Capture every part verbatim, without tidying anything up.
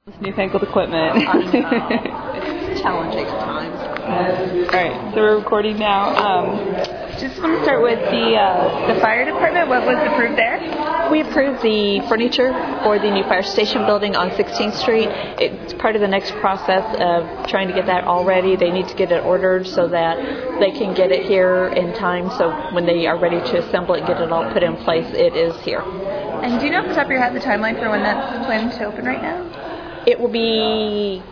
This newfangled equipment. I know. It's challenging at times. All right, so we're recording now. Um, just want to start with the uh, the fire department. What was approved there? We approved the furniture for the new fire station building on sixteenth Street. It's part of the next process of trying to get that all ready. They need to get it ordered so that they can get it here in time. So when they are ready to assemble it and get it all put in place, it is here. And do you know off the top of your head the timeline for when that's planned to open right now? It will be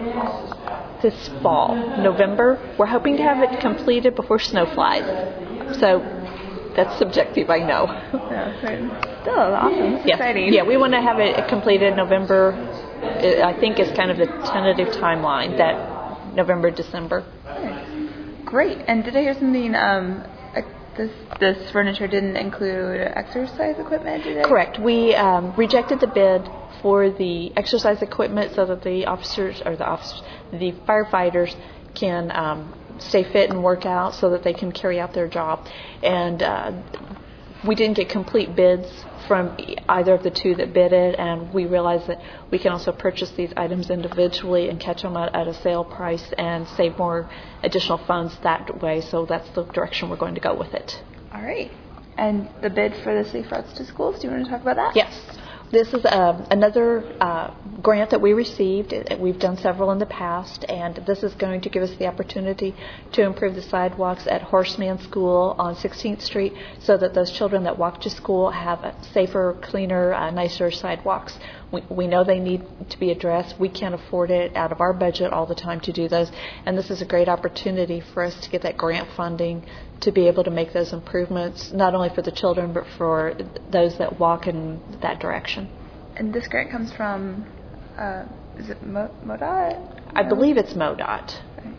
this fall, November. We're hoping to have it completed before snow flies. So that's subjective, I know. Yeah, still awesome. It's yes. exciting. Yeah, we want to have it completed November. I think is kind of the tentative timeline, that November, December. Nice. Great. And did I hear something? Um, this this furniture didn't include exercise equipment, did it? Correct. We um, rejected the bid for the exercise equipment so that the officers or the officers, the firefighters can um, stay fit and work out so that they can carry out their job. And uh, we didn't get complete bids from either of the two that bid it, and we realized that we can also purchase these items individually and catch them at, at a sale price and save more additional funds that way. So that's the direction we're going to go with it. All right. And the bid for the Safe Routes to Schools, do you want to talk about that? Yes. This is uh, another uh, grant that we received. We've done several in the past, and this is going to give us the opportunity to improve the sidewalks at Horseman School on sixteenth Street so that those children that walk to school have safer, cleaner, uh, nicer sidewalks. We, we know they need to be addressed. We can't afford it out of our budget all the time to do those, and this is a great opportunity for us to get that grant funding to be able to make those improvements, not only for the children, but for those that walk in that direction. And this grant comes from, uh, is it Mo- MoDOT? I believe it's MoDOT.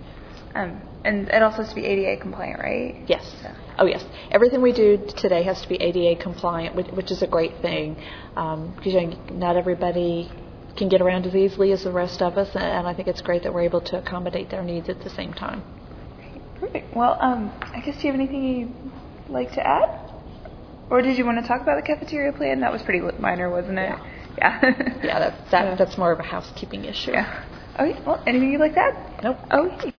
Um, and it also has to be A D A compliant, right? Yes. So. Oh, yes. Everything we do today has to be A D A compliant, which, which is a great thing, um, because you know, not everybody can get around as easily as the rest of us, and I think it's great that we're able to accommodate their needs at the same time. Perfect. Well, um, I guess do you have anything you'd like to add? Or did you want to talk about the cafeteria plan? That was pretty minor, wasn't it? Yeah. Yeah, yeah, that, that, that's more of a housekeeping issue. Yeah. Okay. Well, anything you'd like to add? Nope. Okay.